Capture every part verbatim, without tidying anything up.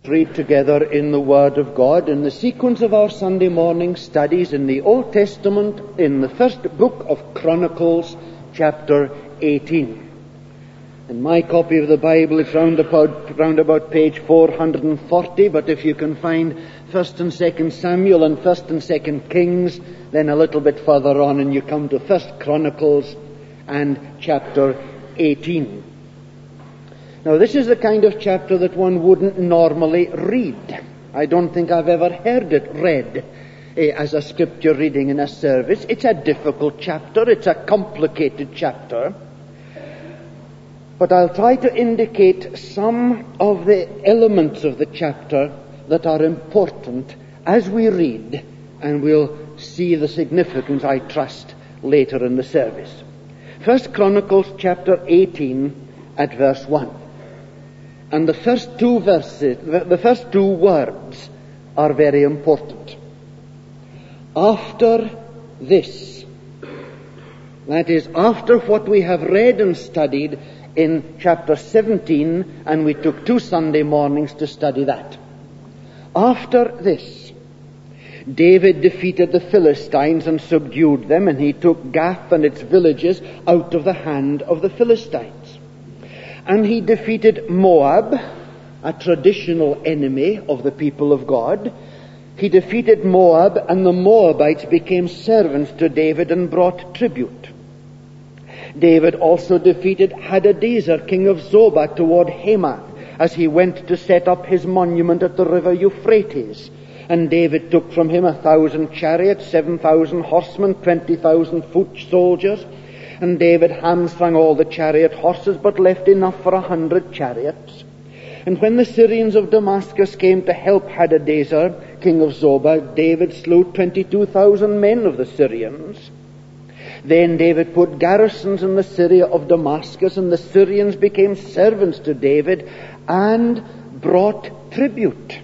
Read together in the Word of God in the sequence of our Sunday morning studies in the Old Testament in the first book of Chronicles, chapter eighteen. In my copy of the Bible it's round about, round about page four hundred forty, but if you can find First and Second Samuel and First and Second Kings, then a little bit further on and you come to First Chronicles and chapter eighteen. Now, this is the kind of chapter that one wouldn't normally read. I don't think I've ever heard it read eh, as a scripture reading in a service. It's a difficult chapter. It's a complicated chapter. But I'll try to indicate some of the elements of the chapter that are important as we read, and we'll see the significance, I trust, later in the service. First Chronicles chapter eighteen at verse one. And the first two verses, the first two words are very important. After this, that is, after what we have read and studied in chapter seventeen, and we took two Sunday mornings to study that. After this, David defeated the Philistines and subdued them, and he took Gath and its villages out of the hand of the Philistines. And he defeated Moab, a traditional enemy of the people of God. He defeated Moab, and the Moabites became servants to David and brought tribute. David also defeated Hadadezer, king of Zobah, toward Hamath, as he went to set up his monument at the river Euphrates. And David took from him a thousand chariots, seven thousand horsemen, twenty thousand foot soldiers. And David hamstrung all the chariot horses, but left enough for a hundred chariots. And when the Syrians of Damascus came to help Hadadezer, king of Zobah, David slew twenty-two thousand men of the Syrians. Then David put garrisons in the Syria of Damascus, and the Syrians became servants to David and brought tribute.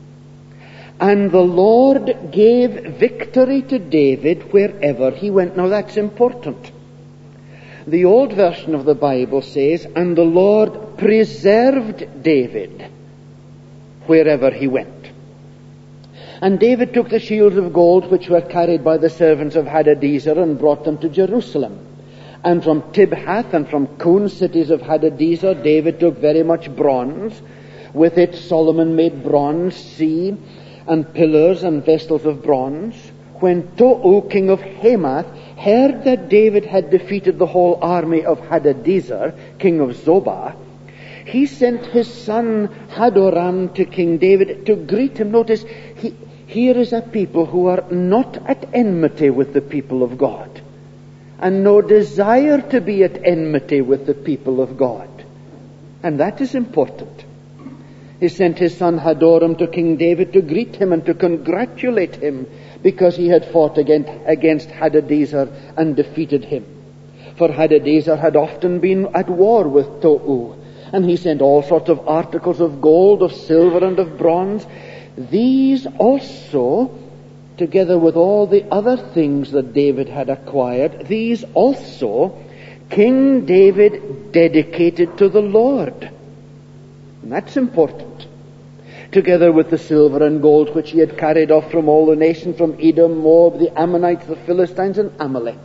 And the Lord gave victory to David wherever he went. Now that's important. The old version of the Bible says, and the Lord preserved David wherever he went. And David took the shields of gold which were carried by the servants of Hadadezer and brought them to Jerusalem. And from Tibhath and from Kun, cities of Hadadezer, David took very much bronze. With it Solomon made bronze sea and pillars and vessels of bronze. When Tou, king of Hamath, heard that David had defeated the whole army of Hadadezer, king of Zobah, he sent his son Hadoram to King David to greet him. Notice, he, here is a people who are not at enmity with the people of God, and no desire to be at enmity with the people of God. And that is important. He sent his son Hadoram to King David to greet him and to congratulate him because he had fought against, against Hadadezer and defeated him. For Hadadezer had often been at war with Tou, and he sent all sorts of articles of gold, of silver, and of bronze. These also, together with all the other things that David had acquired, these also King David dedicated to the Lord. And that's important. Together with the silver and gold which he had carried off from all the nations, from Edom, Moab, the Ammonites, the Philistines, and Amalek.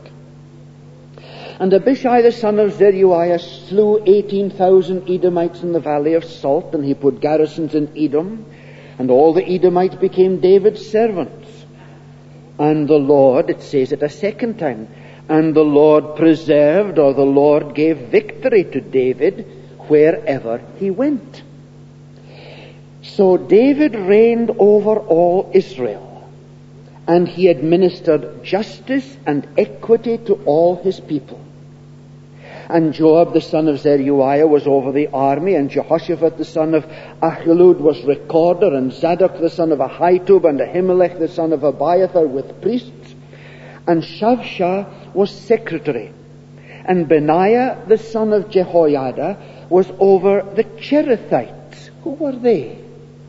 And Abishai the son of Zeruiah slew eighteen thousand Edomites in the valley of Salt, and he put garrisons in Edom, and all the Edomites became David's servants. And the Lord, it says it a second time, and the Lord preserved, or the Lord gave victory to David wherever he went. So David reigned over all Israel, and he administered justice and equity to all his people. And Joab the son of Zeruiah was over the army, and Jehoshaphat the son of Ahilud was recorder, and Zadok the son of Ahitub, and Ahimelech the son of Abiathar with priests, and Shavsha was secretary, and Benaiah the son of Jehoiada was over the Cherethites. Who were they?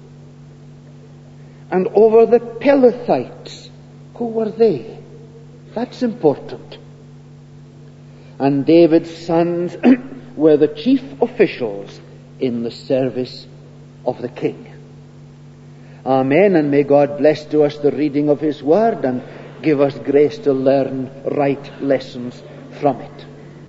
And over the Pelethites. Who were they? That's important. And David's sons were the chief officials in the service of the king. Amen, and may God bless to us the reading of His Word and give us grace to learn right lessons from it.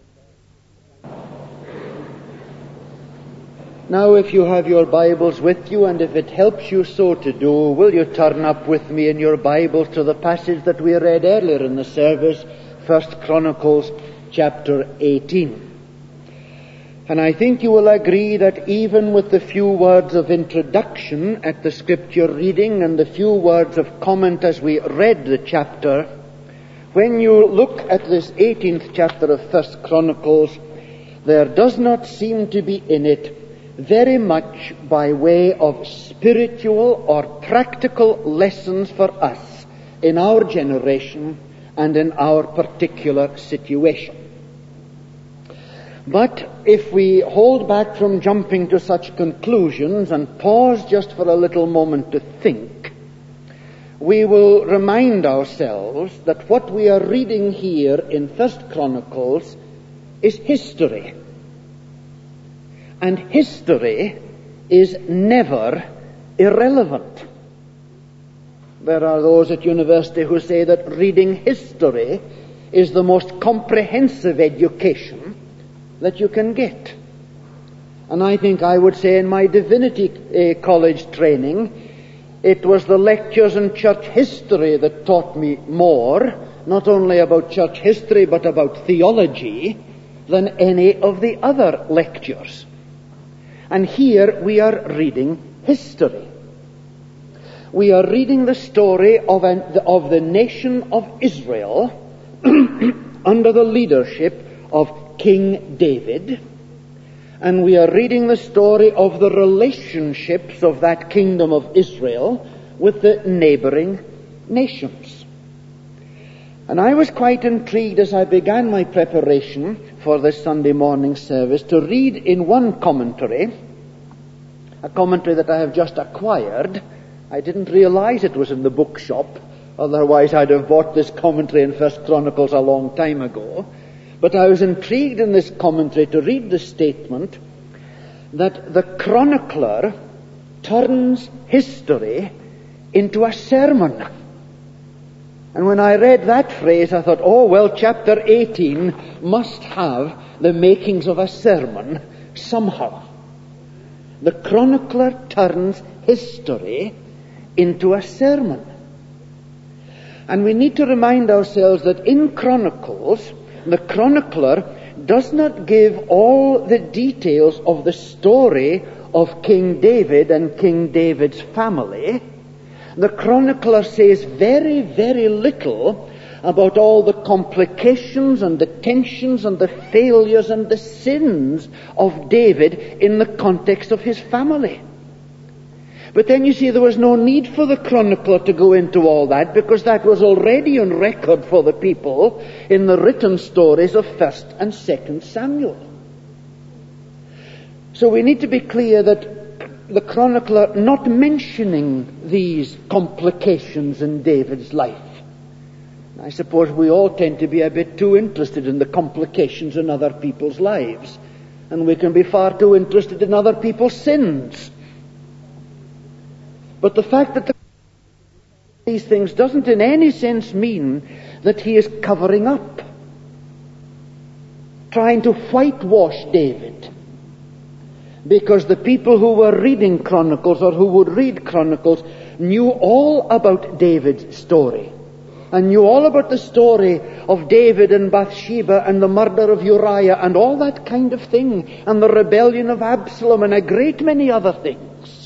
Now, if you have your Bibles with you, and if it helps you so to do, will you turn up with me in your Bibles to the passage that we read earlier in the service, First Chronicles chapter eighteen. And I think you will agree that even with the few words of introduction at the scripture reading and the few words of comment as we read the chapter, when you look at this eighteenth chapter of First Chronicles, there does not seem to be in it very much by way of spiritual or practical lessons for us in our generation and in our particular situation. But if we hold back from jumping to such conclusions and pause just for a little moment to think, we will remind ourselves that what we are reading here in First Chronicles is history. And history is never irrelevant. There are those at university who say that reading history is the most comprehensive education that you can get. And I think I would say in my divinity uh, college training, it was the lectures in church history that taught me more, not only about church history but about theology, than any of the other lectures. And here we are reading history. We are reading the story of, an, of the nation of Israel under the leadership of King David. And we are reading the story of the relationships of that kingdom of Israel with the neighboring nations. And I was quite intrigued as I began my preparation for this Sunday morning service to read in one commentary, a commentary that I have just acquired. I didn't realize it was in the bookshop, otherwise I'd have bought this commentary in First Chronicles a long time ago. But I was intrigued in this commentary to read the statement that the chronicler turns history into a sermon. And when I read that phrase, I thought, oh, well, chapter eighteen must have the makings of a sermon somehow. The chronicler turns history into a sermon. And we need to remind ourselves that in Chronicles, the chronicler does not give all the details of the story of King David and King David's family. The chronicler says very, very little about all the complications and the tensions and the failures and the sins of David in the context of his family. But then you see there was no need for the chronicler to go into all that, because that was already on record for the people in the written stories of First and Second Samuel. So we need to be clear that the chronicler not mentioning these complications in David's life. I suppose we all tend to be a bit too interested in the complications in other people's lives, and we can be far too interested in other people's sins. But the fact that the these things doesn't in any sense mean that he is covering up, trying to whitewash David. Because the people who were reading Chronicles or who would read Chronicles knew all about David's story, and knew all about the story of David and Bathsheba and the murder of Uriah and all that kind of thing, and the rebellion of Absalom and a great many other things.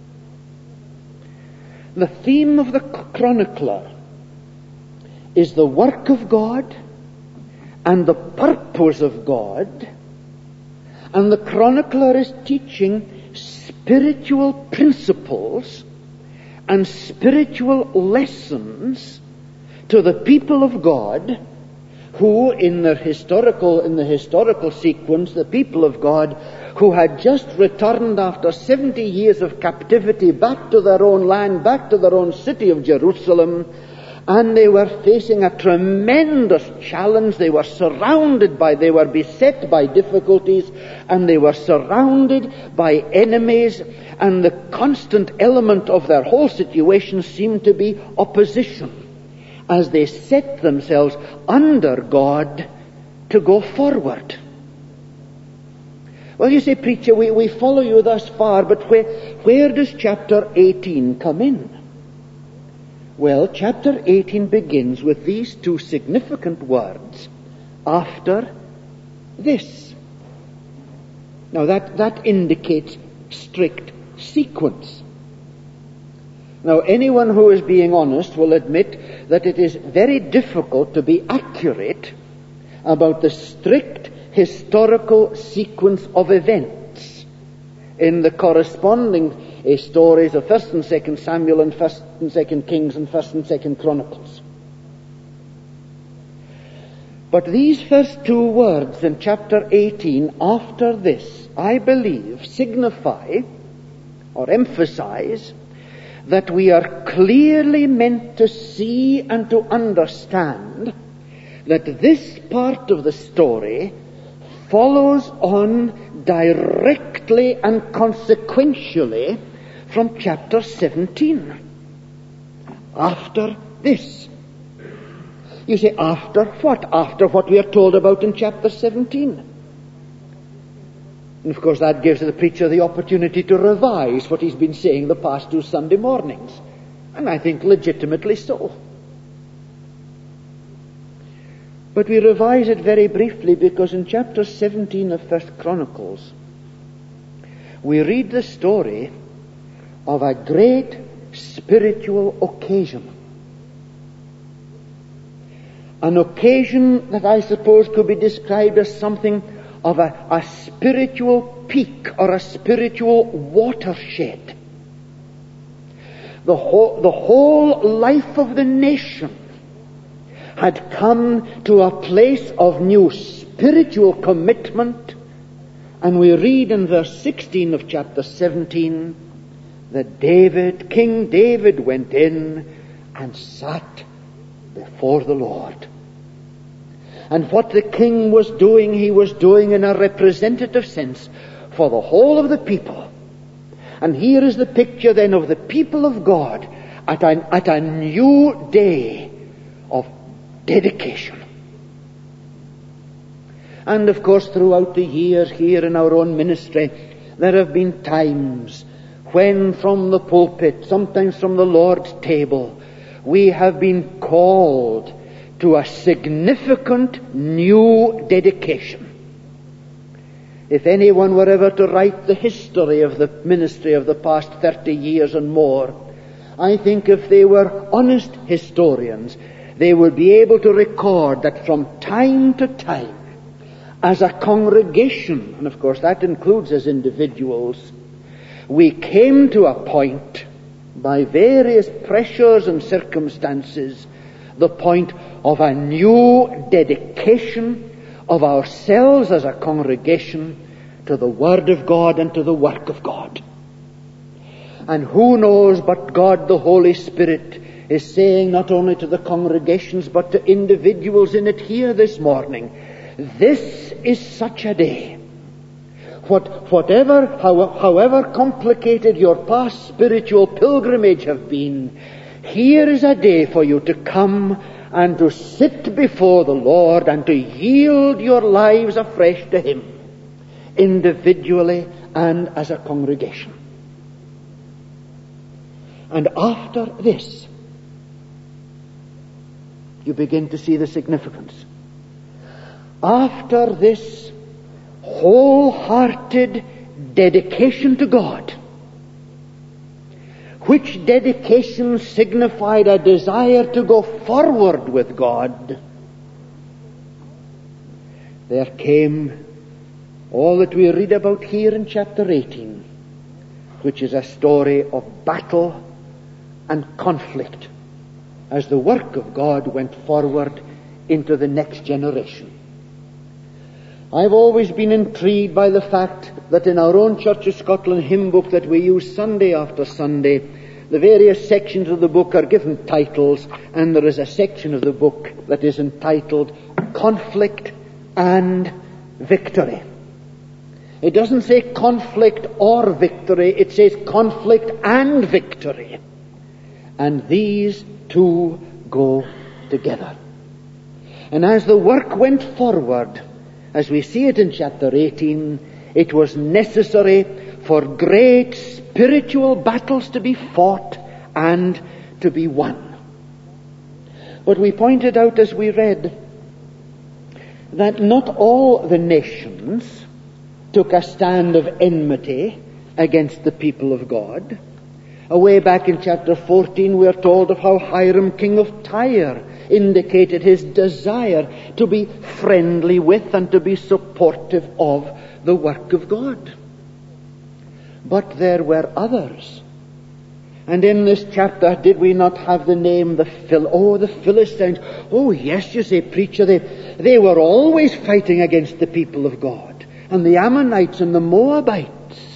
The theme of the chronicler is the work of God and the purpose of God, and the chronicler is teaching spiritual principles and spiritual lessons to the people of God, who in the historical in the historical sequence, the people of God who had just returned after seventy years of captivity back to their own land, back to their own city of Jerusalem, And they were facing a tremendous challenge. They were surrounded by, they were beset by difficulties, and they were surrounded by enemies, and the constant element of their whole situation seemed to be opposition, as they set themselves under God to go forward. Well, you say, preacher, we, we follow you thus far, but where, where does chapter eighteen come in? Well, chapter eighteen begins with these two significant words, after this. Now that, that indicates strict sequence. Now, anyone who is being honest will admit that it is very difficult to be accurate about the strict historical sequence of events in the corresponding uh, stories of First and Second Samuel and First and Second Kings and First and Second Chronicles. But these first two words in chapter eighteen, after this, I believe, signify or emphasize that we are clearly meant to see and to understand that this part of the story follows on directly and consequentially from chapter seventeen. After this. You say, after what? After what we are told about in chapter seventeen. And of course that gives the preacher the opportunity to revise what he's been saying the past two Sunday mornings. And I think legitimately so. But we revise it very briefly because in chapter seventeen of First Chronicles, we read the story of a great spiritual occasion. An occasion that I suppose could be described as something of a, a spiritual peak or a spiritual watershed. The whole, the whole life of the nation had come to a place of new spiritual commitment, and we read in verse sixteen of chapter seventeen that David, King David, went in and sat before the Lord. And what the king was doing, he was doing in a representative sense for the whole of the people. And here is the picture then of the people of God at a, at a new day of dedication. And of course throughout the years here in our own ministry, there have been times when from the pulpit, sometimes from the Lord's table, we have been called to a significant new dedication. If anyone were ever to write the history of the ministry of the past thirty years and more, I think if they were honest historians, they would be able to record that from time to time, as a congregation, and of course that includes as individuals, we came to a point, by various pressures and circumstances, the point of a new dedication of ourselves as a congregation to the Word of God and to the work of God. And who knows but God the Holy Spirit is saying not only to the congregations but to individuals in it here this morning, this is such a day. What, whatever, how, however complicated your past spiritual pilgrimage have been, here is a day for you to come and to sit before the Lord and to yield your lives afresh to Him, individually and as a congregation. And after this, you begin to see the significance. After this wholehearted dedication to God, which dedication signified a desire to go forward with God, there came all that we read about here in chapter eighteen, which is a story of battle and conflict as the work of God went forward into the next generation. I've always been intrigued by the fact that in our own Church of Scotland hymn book that we use Sunday after Sunday, the various sections of the book are given titles, and there is a section of the book that is entitled Conflict and Victory. It doesn't say conflict or victory, it says conflict and victory. And these two go together. And as the work went forward, as we see it in chapter eighteen, it was necessary for great spiritual battles to be fought and to be won. But we pointed out as we read that not all the nations took a stand of enmity against the people of God. Away back in chapter fourteen, we are told of how Hiram, king of Tyre, indicated his desire to be friendly with and to be supportive of the work of God. But there were others. And in this chapter, did we not have the name, the Phil, oh, the Philistines? Oh, yes, you say, preacher, they, they were always fighting against the people of God. And the Ammonites and the Moabites.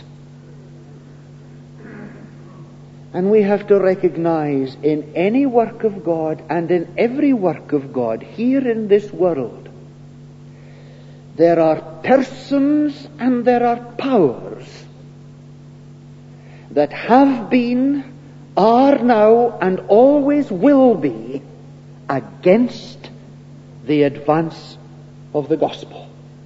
And we have to recognize in any work of God and in every work of God here in this world, there are persons and there are powers that have been, are now, and always will be against the advance of the gospel.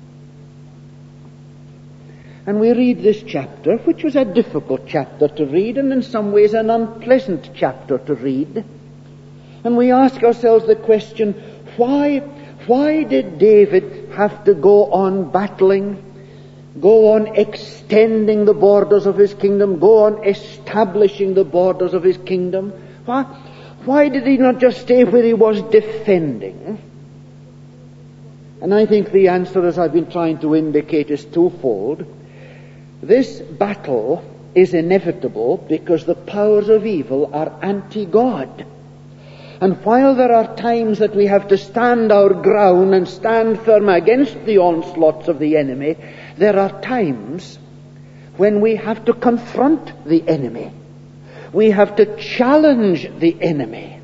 And we read this chapter, which was a difficult chapter to read, and in some ways an unpleasant chapter to read. And we ask ourselves the question, why, why did David have to go on battling, go on extending the borders of his kingdom, go on establishing the borders of his kingdom? Why, why did he not just stay where he was defending? And I think the answer, as I've been trying to indicate, is twofold. This battle is inevitable because the powers of evil are anti-God. And while there are times that we have to stand our ground and stand firm against the onslaughts of the enemy, there are times when we have to confront the enemy. We have to challenge the enemy.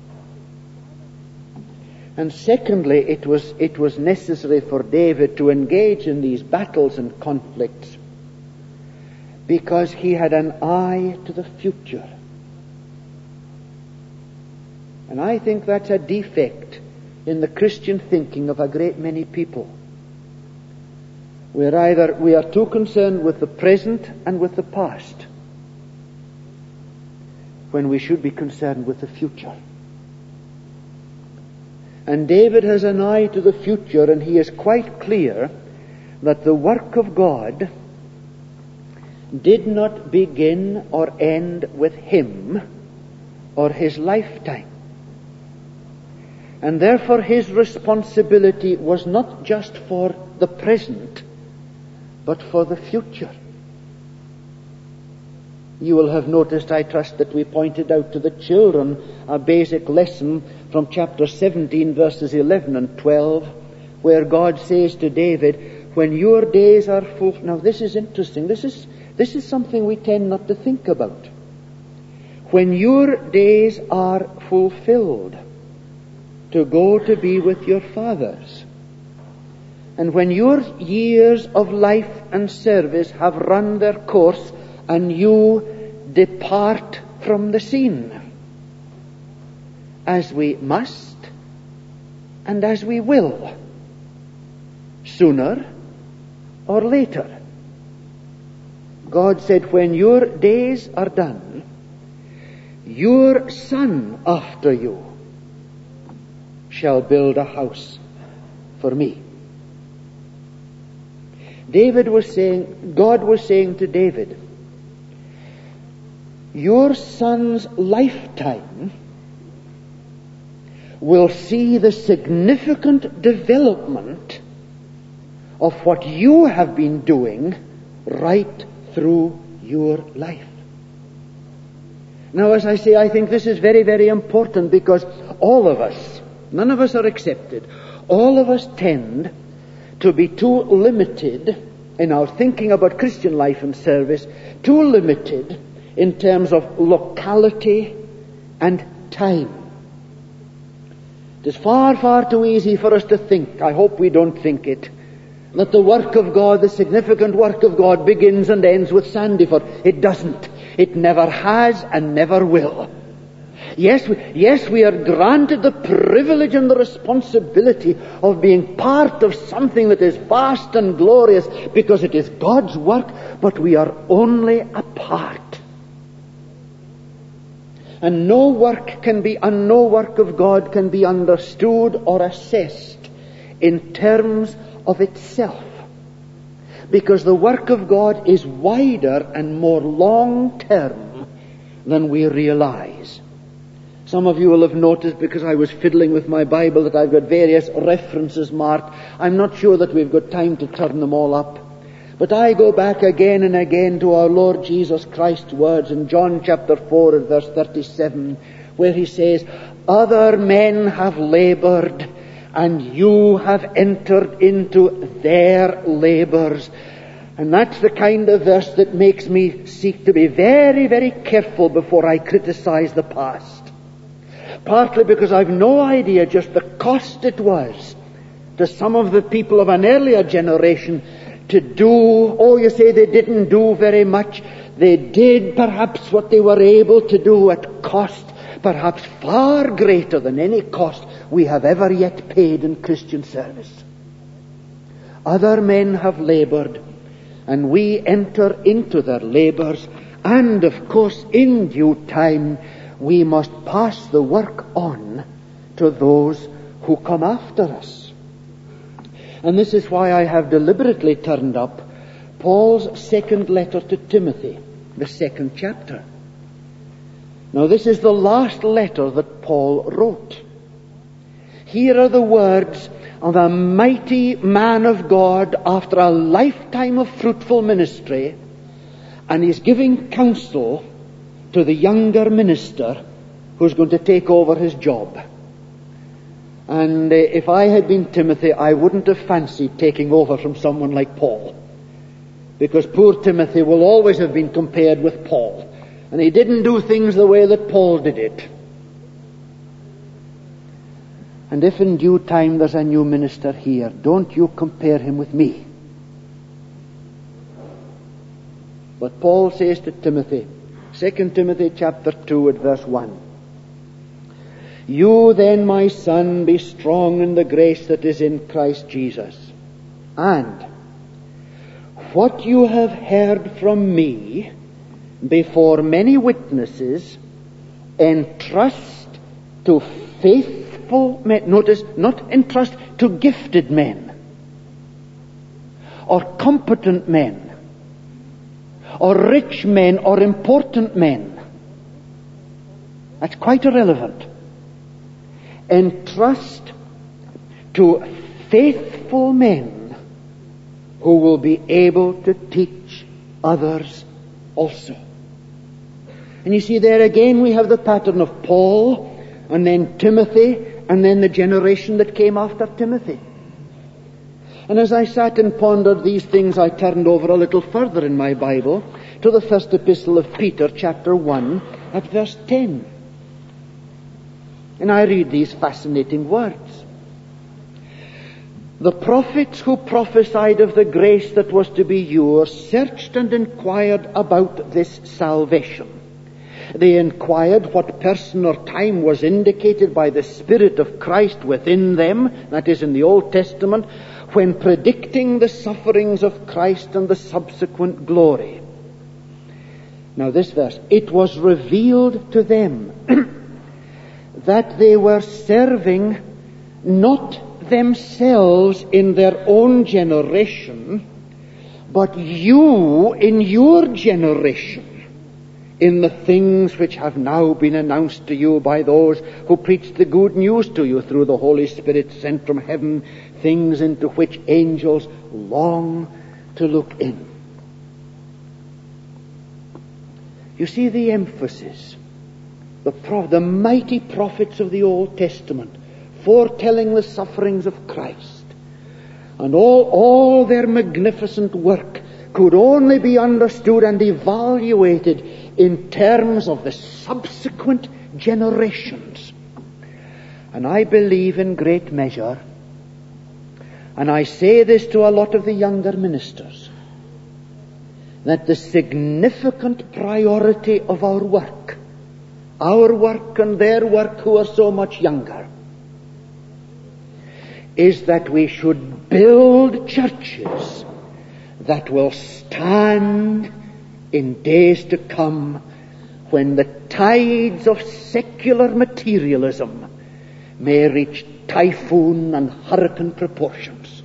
And secondly, it was, it was necessary for David to engage in these battles and conflicts because he had an eye to the future. And I think that's a defect in the Christian thinking of a great many people. We're either, we are too concerned with the present and with the past when we should be concerned with the future. And David has an eye to the future, and he is quite clear that the work of God did not begin or end with him or his lifetime. And therefore his responsibility was not just for the present, but for the future. You will have noticed, I trust, that we pointed out to the children a basic lesson from chapter seventeen, verses eleven and twelve, where God says to David, when your days are full... Now this is interesting. This is, this is something we tend not to think about. When your days are fulfilled to go to be with your fathers, and when your years of life and service have run their course and you depart from the scene, as we must and as we will, sooner or later. God said, when your days are done, your son after you shall build a house for me. David was saying, God was saying to David, your son's lifetime will see the significant development of what you have been doing right through your life. Now, as I say, I think this is very, very important because all of us, none of us are accepted, all of us tend to be too limited in our thinking about Christian life and service, too limited in terms of locality and time. It is far, far too easy for us to think, I hope we don't think it, that the work of God, the significant work of God, begins and ends with Sandyford. It doesn't. It never has and never will. Yes, we, yes, we are granted the privilege and the responsibility of being part of something that is vast and glorious because it is God's work, but we are only a part. And no work can be, and no work of God can be understood or assessed in terms of itself. Because the work of God is wider and more long-term than we realize. Some of you will have noticed, because I was fiddling with my Bible, that I've got various references marked. I'm not sure that we've got time to turn them all up. But I go back again and again to our Lord Jesus Christ's words in John chapter four and verse thirty-seven, where he says, "Other men have labored, and you have entered into their labors." And that's the kind of verse that makes me seek to be very, very careful before I criticize the past. Partly because I've no idea just the cost it was to some of the people of an earlier generation to do, oh, you say they didn't do very much. They did perhaps what they were able to do at cost, perhaps far greater than any cost we have ever yet paid in Christian service. Other men have labored, and we enter into their labors, and of course in due time we must pass the work on to those who come after us. And this is why I have deliberately turned up Paul's second letter to Timothy, the second chapter. Now this is the last letter that Paul wrote. Here are the words of a mighty man of God after a lifetime of fruitful ministry, and he's giving counsel to the younger minister who's going to take over his job. And uh, if I had been Timothy, I wouldn't have fancied taking over from someone like Paul. Because poor Timothy will always have been compared with Paul. And he didn't do things the way that Paul did it. And if in due time there's a new minister here, don't you compare him with me. But Paul says to Timothy, Second Timothy chapter two at verse one, "You then, my son, be strong in the grace that is in Christ Jesus. And what you have heard from me before many witnesses, entrust to faithful men." Notice, not entrust to gifted men, or competent men, or rich men, or important men. That's quite irrelevant. Entrust to faithful men who will be able to teach others also. And you see, there again we have the pattern of Paul, and then Timothy, and then the generation that came after Timothy. And as I sat and pondered these things, I turned over a little further in my Bible to the first epistle of Peter, chapter one, at verse ten. And I read these fascinating words. "The prophets who prophesied of the grace that was to be yours searched and inquired about this salvation. They inquired what person or time was indicated by the Spirit of Christ within them," that is in the Old Testament, "when predicting the sufferings of Christ and the subsequent glory." Now this verse, "It was revealed to them that they were serving not themselves in their own generation, but you in your generation, in the things which have now been announced to you by those who preach the good news to you through the Holy Spirit sent from heaven, things into which angels long to look in." You see the emphasis. The, pro- the mighty prophets of the Old Testament foretelling the sufferings of Christ. And all, all their magnificent work could only be understood and evaluated in terms of the subsequent generations. And I believe in great measure, and I say this to a lot of the younger ministers, that the significant priority of our work, our work and their work who are so much younger, is that we should build churches that will stand in days to come when the tides of secular materialism may reach typhoon and hurricane proportions.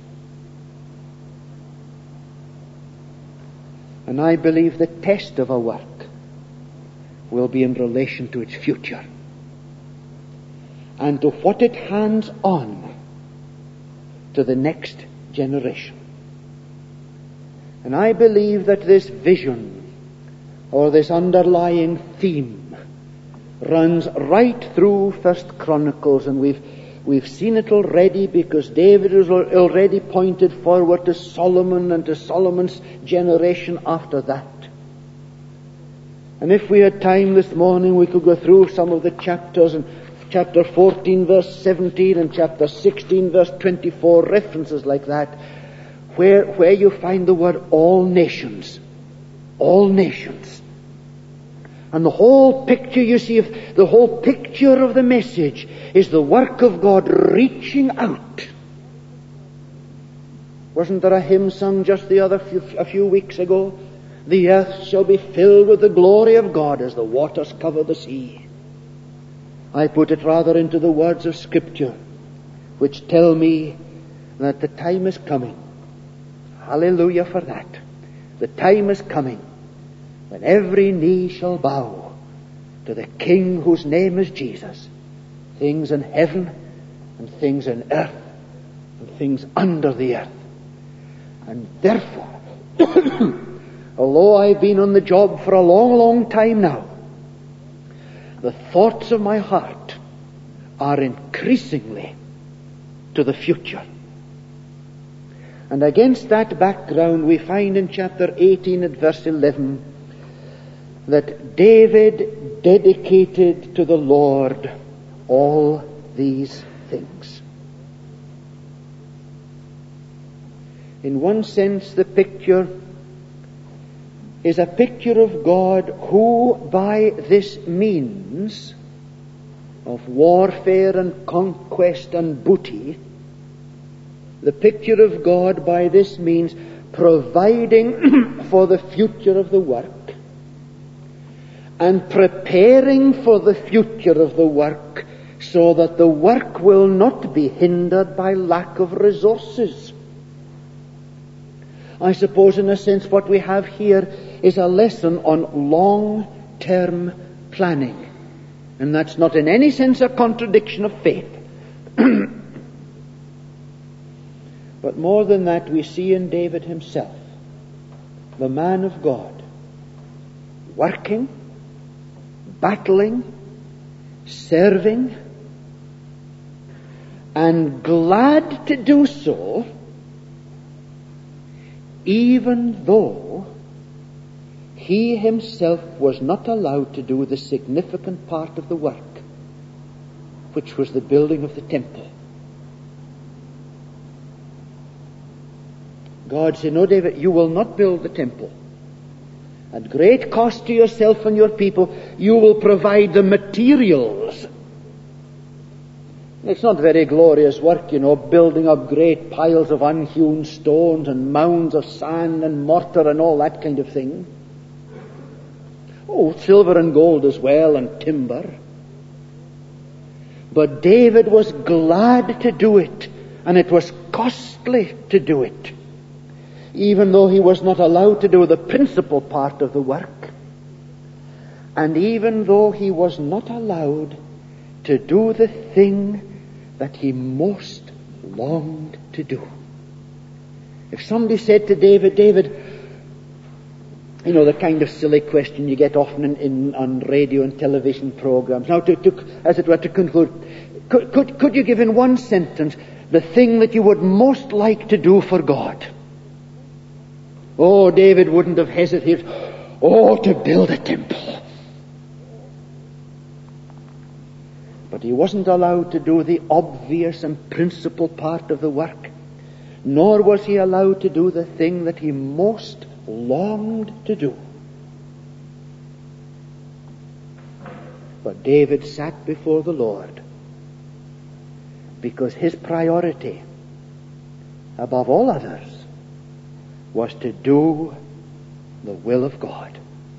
And I believe the test of our work will be in relation to its future and to what it hands on to the next generation. And I believe that this vision, or this underlying theme, runs right through First Chronicles, and we've we've seen it already, because David has already pointed forward to Solomon and to Solomon's generation after that. And if we had time this morning, we could go through some of the chapters, and chapter fourteen verse seventeen and chapter sixteen verse twenty-four, references like that, where where you find the word all nations. All nations. And the whole picture, you see, of the whole picture of the message is the work of God reaching out. Wasn't there a hymn sung just the other few, a few weeks ago? The earth shall be filled with the glory of God as the waters cover the sea. I put it rather into the words of Scripture, which tell me that the time is coming. Hallelujah for that. The time is coming when every knee shall bow to the King whose name is Jesus. Things in heaven and things in earth and things under the earth. And therefore, although I've been on the job for a long, long time now, the thoughts of my heart are increasingly to the future. And against that background, we find in chapter eighteen at verse eleven that David dedicated to the Lord all these things. In one sense, the picture is a picture of God who, by this means of warfare and conquest and booty, the picture of God by this means providing for the future of the work and preparing for the future of the work so that the work will not be hindered by lack of resources. I suppose in a sense what we have here is a lesson on long-term planning. And that's not in any sense a contradiction of faith. But more than that, we see in David himself, the man of God, working, battling, serving, and glad to do so, even though he himself was not allowed to do the significant part of the work, which was the building of the temple. God said, "No, David, you will not build the temple. At great cost to yourself and your people, you will provide the materials." It's not very glorious work, you know, building up great piles of unhewn stones and mounds of sand and mortar and all that kind of thing. Oh, silver and gold as well, and timber. But David was glad to do it, and it was costly to do it, even though he was not allowed to do the principal part of the work, and even though he was not allowed to do the thing that he most longed to do. If somebody said to David, David, you know, the kind of silly question you get often in, in on radio and television programs. Now, to, to, as it were, to conclude, could, could, could you give in one sentence the thing that you would most like to do for God? Oh, David wouldn't have hesitated. Oh, to build a temple. But he wasn't allowed to do the obvious and principal part of the work, nor was he allowed to do the thing that he most longed to do. But David sat before the Lord because his priority, above all others, was to do the will of God.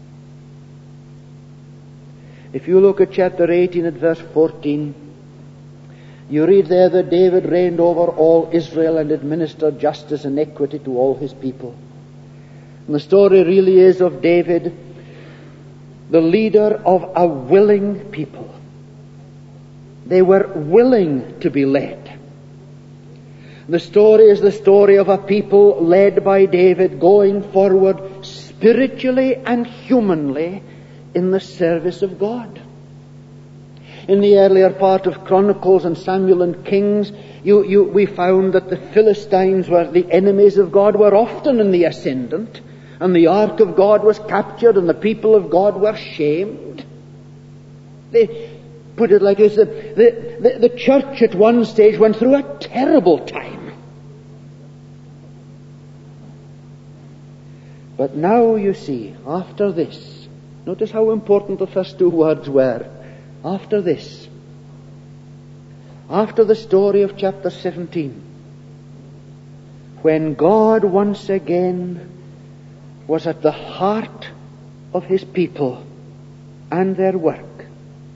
If you look at chapter eighteen at verse fourteen, you read there that David reigned over all Israel and administered justice and equity to all his people. And the story really is of David, the leader of a willing people. They were willing to be led. The story is the story of a people led by David going forward spiritually and humanly in the service of God. In the earlier part of Chronicles and Samuel and Kings, you, you, we found that the Philistines were the enemies of God, were often in the ascendant, and the ark of God was captured, and the people of God were shamed. They put it like this: the, the, the, the church at one stage went through a terrible time. But now you see, after this, notice how important the first two words were. After this, after the story of chapter seventeen, when God once again was at the heart of his people and their work,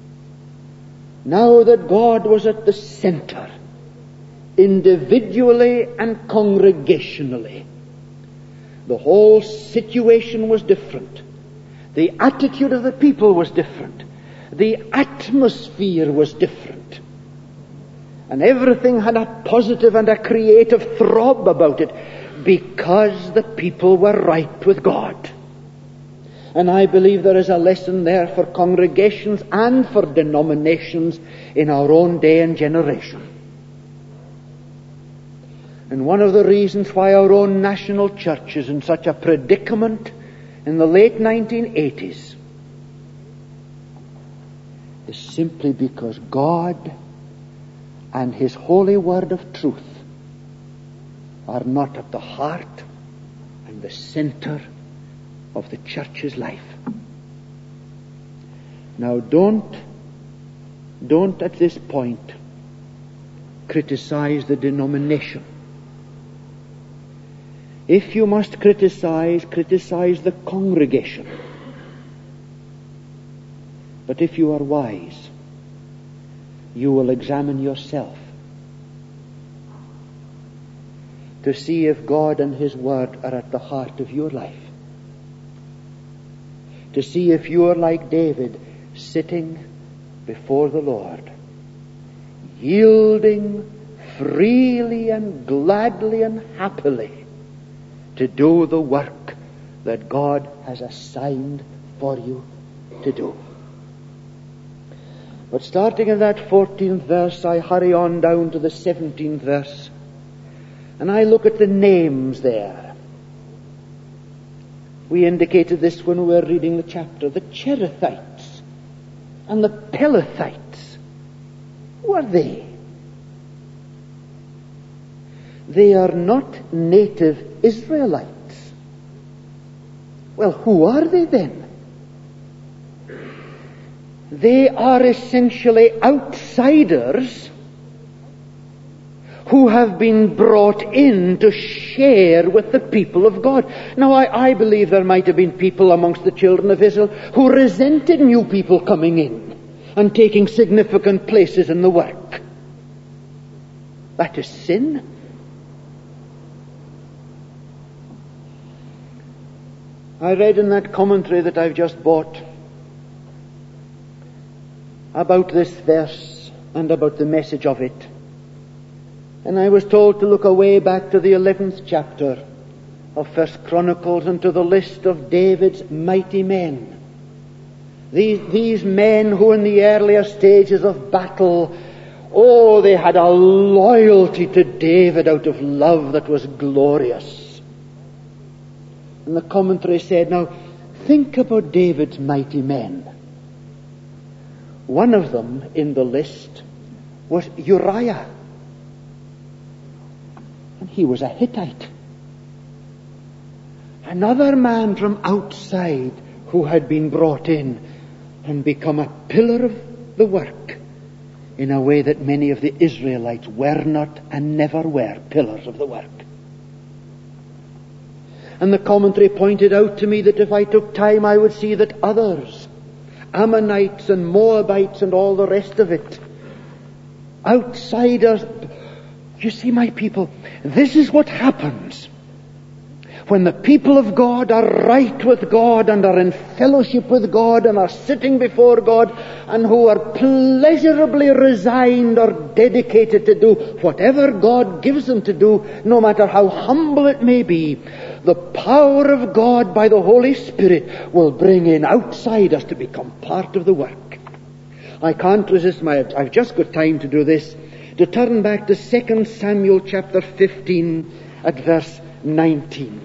now that God was at the center, individually and congregationally, the whole situation was different. The attitude of the people was different. The atmosphere was different. And everything had a positive and a creative throb about it because the people were right with God. And I believe there is a lesson there for congregations and for denominations in our own day and generation. And one of the reasons why our own national church is in such a predicament in the late nineteen eighties is simply because God and his holy word of truth are not at the heart and the center of the church's life. Now don't, don't at this point criticize the denomination. If you must criticize, criticize the congregation. But if you are wise, you will examine yourself to see if God and his word are at the heart of your life. To see if you are like David, sitting before the Lord, yielding freely and gladly and happily to do the work that God has assigned for you to do. But starting in that fourteenth verse, I hurry on down to the seventeenth verse, and I look at the names there. We indicated this when we were reading the chapter. The Cherethites and the Pelethites. Who are they? They are not native Israelites. Well, who are they then? They are essentially outsiders who have been brought in to share with the people of God. Now, I, I believe there might have been people amongst the children of Israel who resented new people coming in and taking significant places in the work. That is sin. I read in that commentary that I've just bought about this verse and about the message of it. And I was told to look away back to the eleventh chapter of First Chronicles and to the list of David's mighty men. These, these men who in the earlier stages of battle, oh, they had a loyalty to David out of love that was glorious. And the commentary said, now, think about David's mighty men. One of them in the list was Uriah. And he was a Hittite. Another man from outside who had been brought in and become a pillar of the work in a way that many of the Israelites were not and never were pillars of the work. And the commentary pointed out to me that if I took time I would see that others, Ammonites and Moabites and all the rest of it, outsiders, you see, my people, this is what happens when the people of God are right with God and are in fellowship with God and are sitting before God and who are pleasurably resigned or dedicated to do whatever God gives them to do, no matter how humble it may be. The power of God by the Holy Spirit will bring in outsiders to become part of the work. I can't resist my, I've just got time to do this, to turn back to Second Samuel chapter fifteen at verse nineteen.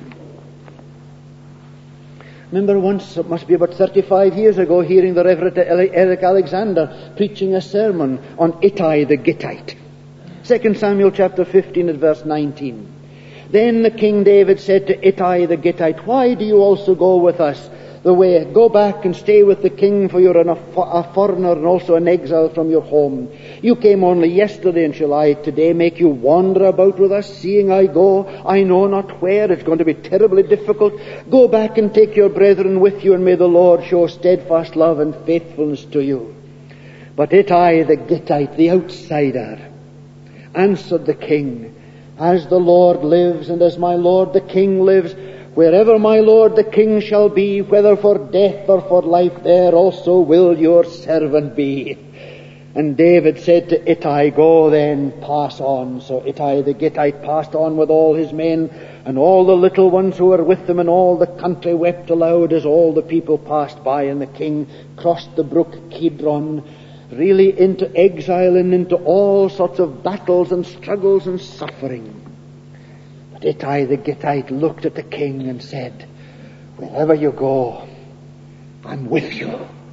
Remember once, it must be about thirty-five years ago, hearing the Reverend Eric Alexander preaching a sermon on Ittai the Gittite. Second Samuel chapter fifteen at verse nineteen. Then the King David said to Ittai the Gittite, "Why do you also go with us the way? Go back and stay with the king, for you're a foreigner and also an exile from your home. You came only yesterday, and shall I today make you wander about with us, seeing I go, I know not where? It's going to be terribly difficult. Go back and take your brethren with you, and may the Lord show steadfast love and faithfulness to you." But Ittai the Gittite, the outsider, answered the king, "As the Lord lives, and as my lord the king lives, wherever my lord the king shall be, whether for death or for life, there also will your servant be." And David said to Ittai, "Go then, pass on." So Ittai the Gittite passed on with all his men, and all the little ones who were with them, and all the country wept aloud as all the people passed by. And the king crossed the brook Kidron, really into exile and into all sorts of battles and struggles and suffering. But Ittai the Gittite looked at the king and said, "Wherever you go, I'm with you."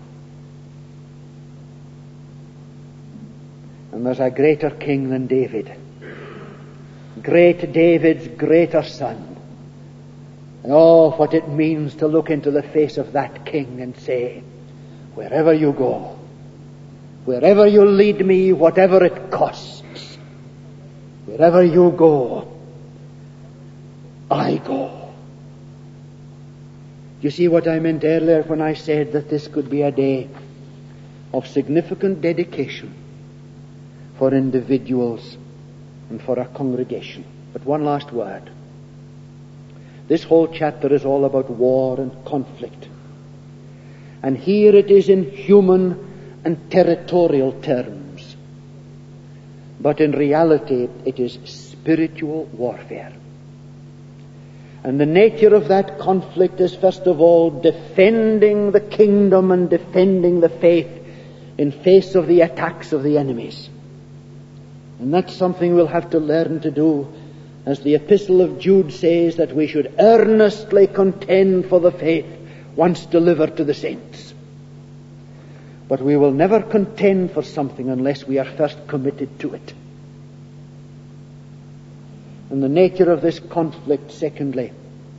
And there's a greater king than David. Great David's greater son. And oh, what it means to look into the face of that king and say, "Wherever you go, wherever you lead me, whatever it costs, wherever you go, I go." You see what I meant earlier when I said that this could be a day of significant dedication for individuals and for a congregation. But one last word. This whole chapter is all about war and conflict. And here it is in human and territorial terms. But in reality, it is spiritual warfare. And the nature of that conflict is, first of all, defending the kingdom and defending the faith in face of the attacks of the enemies. And that's something we'll have to learn to do, as the Epistle of Jude says, that we should earnestly contend for the faith once delivered to the saints. But we will never contend for something unless we are first committed to it. And the nature of this conflict, secondly,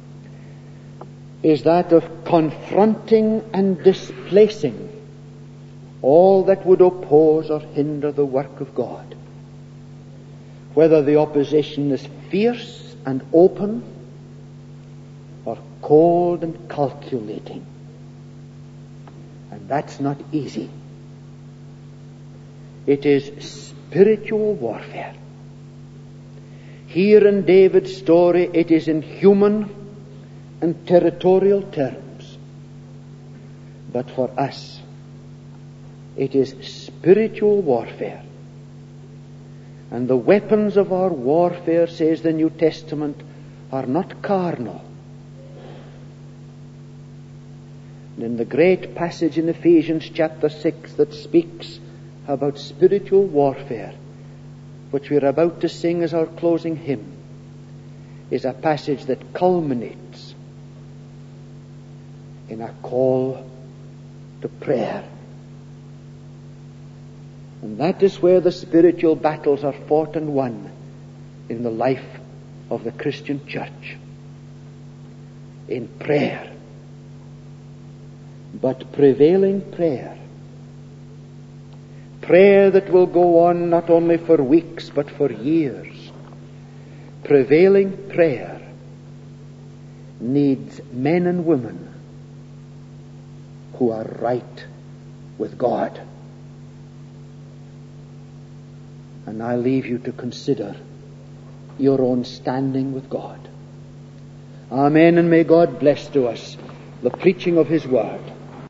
is that of confronting and displacing all that would oppose or hinder the work of God. Whether the opposition is fierce and open or cold and calculating. And that's not easy. It is spiritual warfare. Here in David's story, it is in human and territorial terms. But for us, it is spiritual warfare. And the weapons of our warfare, says the New Testament, are not carnal. And in the great passage in Ephesians chapter six that speaks about spiritual warfare, which we're about to sing as our closing hymn, is a passage that culminates in a call to prayer. And that is where the spiritual battles are fought and won in the life of the Christian church. In prayer. But prevailing prayer. Prayer that will go on not only for weeks but for years. Prevailing prayer needs men and women who are right with God. And I leave you to consider your own standing with God. Amen, and may God bless to us the preaching of His Word.